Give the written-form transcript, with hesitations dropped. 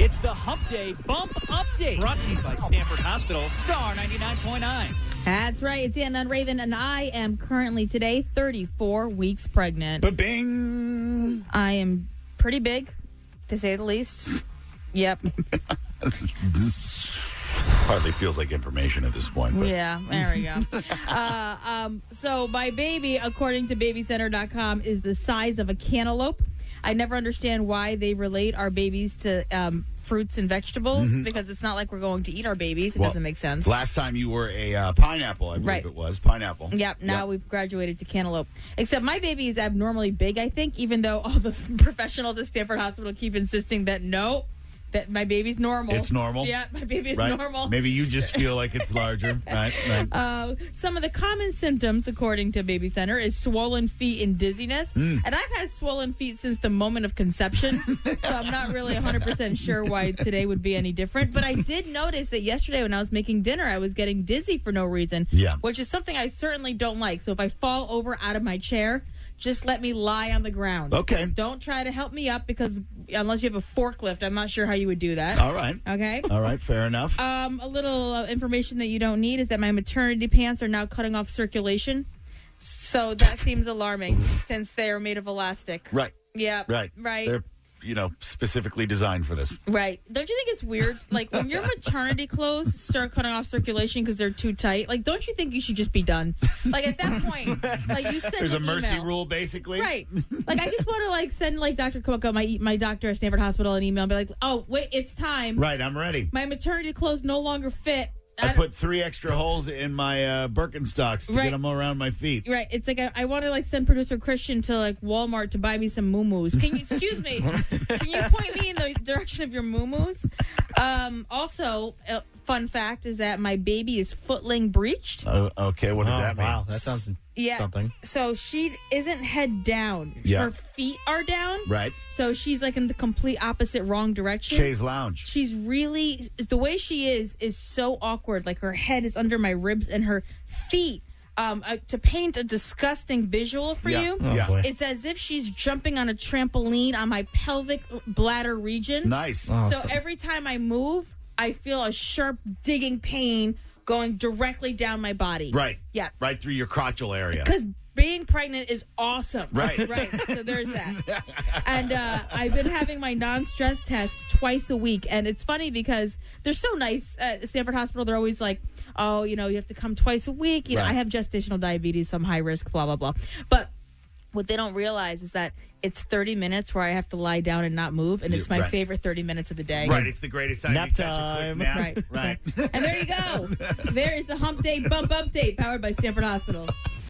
It's the Hump Day Bump Update, brought to you by Stanford Hospital, Star 99.9. That's right. It's Ann and Raven, and I am currently today 34 weeks pregnant. Ba-bing! I am pretty big, to say the least. Yep. Hardly feels like information at this point. But. Yeah, there we go. So my baby, according to babycenter.com, is the size of a cantaloupe. I never understand why they relate our babies to fruits and vegetables, because it's not like we're going to eat our babies. It doesn't make sense. Last time you were a pineapple, I believe it was. Pineapple. Yep, now we've graduated to cantaloupe. Except my baby is abnormally big, I think, even though all the professionals at Stanford Hospital keep insisting that that my baby's normal. It's normal? Yeah, my baby is normal. Maybe you just feel like it's larger. Right. Some of the common symptoms, according to Baby Center, is swollen feet and dizziness. And I've had swollen feet since the moment of conception, so I'm not really 100% sure why today would be any different. But I did notice that yesterday when I was making dinner, I was getting dizzy for no reason, which is something I certainly don't like. So if I fall over out of my chair, just let me lie on the ground. Okay. Don't try to help me up, because unless you have a forklift, I'm not sure how you would do that. All right. Okay. All right. Fair enough. A little information that you don't need is that my maternity pants are now cutting off circulation. So that seems alarming since they are made of elastic. Right. Yeah. Right. They're, specifically designed for this. Right. Don't you think it's weird? Like, when your maternity clothes start cutting off circulation because they're too tight, like, don't you think you should just be done? Like, at that point, like, you send There's a an mercy email. rule, basically. Right. Like, I just want to, like, send, like, Dr. Coco, my doctor at Stanford Hospital, an email and be like, oh, wait, it's time. Right, I'm ready. My maternity clothes no longer fit. I put 3 extra holes in my Birkenstocks to get them around my feet. Right. It's like I want to like send producer Christian to like Walmart to buy me some moo-moos. Can you excuse me? Can you point me in the direction of your moo-moos? Also, fun fact is that my baby is footling breached. Okay, what does that mean? Wow, that sounds something. So she isn't head down. Yeah. Her feet are down. Right. So she's like in the complete opposite wrong direction. Chaise Lounge. She's really, the way she is so awkward. Like her head is under my ribs and her feet, to paint a disgusting visual for you, boy. it's as if she's jumping on a trampoline on my pelvic bladder region. Nice. So every time I move, I feel a sharp digging pain going directly down my body. Right. Yeah. Right through your crotchal area. Because being pregnant is awesome. Right. Right. So there's that. And I've been having my non-stress tests twice a week. And it's funny because they're so nice at Stanford Hospital. They're always like, oh, you have to come twice a week. You know, I have gestational diabetes, so I'm high risk, blah, blah, blah. But what they don't realize is that it's 30 minutes where I have to lie down and not move, and it's my favorite 30 minutes of the day. Right, it's the greatest time Nap you catch time. a quick nap. Right. And there you go. There is the Hump Day Bump Update, powered by Stanford Hospital.